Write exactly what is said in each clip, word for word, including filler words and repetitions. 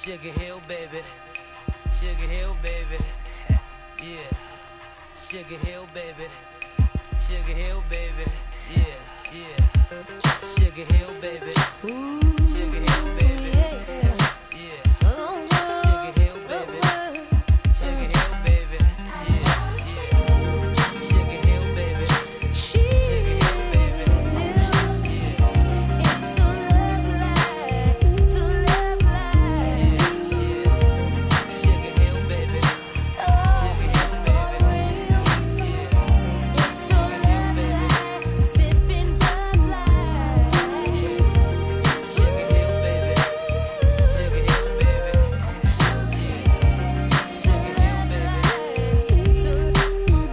Sugar Hill, baby. Sugar Hill, baby. Yeah. Sugar Hill, baby. Sugar Hill, baby. Yeah, yeah. Sugar Hill, baby. Sugar Hill, baby. Yeah. Sugar Hill, baby. Sugar Hill, baby. Yeah, yeah. Sugar Hill, baby. Sugar Hill, baby. Yeah. It's so love-like, so love-like. Yeah, yeah. Sugar Hill, baby. Sugar Hill, baby. Yeah. It's so love-like, sipping Bud Light. Sugar Hill, baby. Sugar Hill, baby. Yeah. Sugar Hill, baby. So Yeah. Sugar Hill, baby.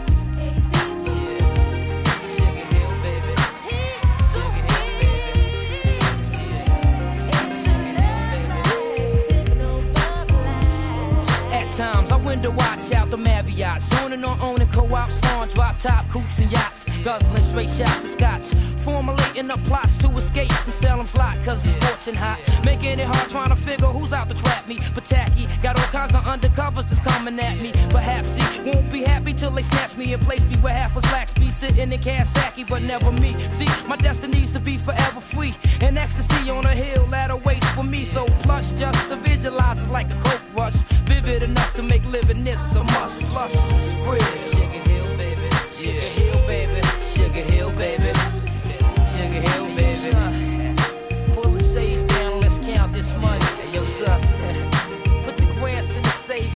Sugar Hill, baby. At times, I window watch out the Marriott, zoning on owning co-ops, farm, drop top, coops and yachts, guzzling straight shots of scotch, formulating the plots to escape from Salem's Lot, cause it's scorching hot, making it hard trying to figure who's out to trap me, but tacky, got all kinds of undercovers that's coming at me, perhaps he won't be happy till they snatch me and place me where half was lax, be sitting in Kawasaki, but never me, see, my destiny's to be forever free, and ecstasy on a hill, ladder waits for me, so plush just to visualize is like a coke rush, vivid enough to make living this a must, plus it's real.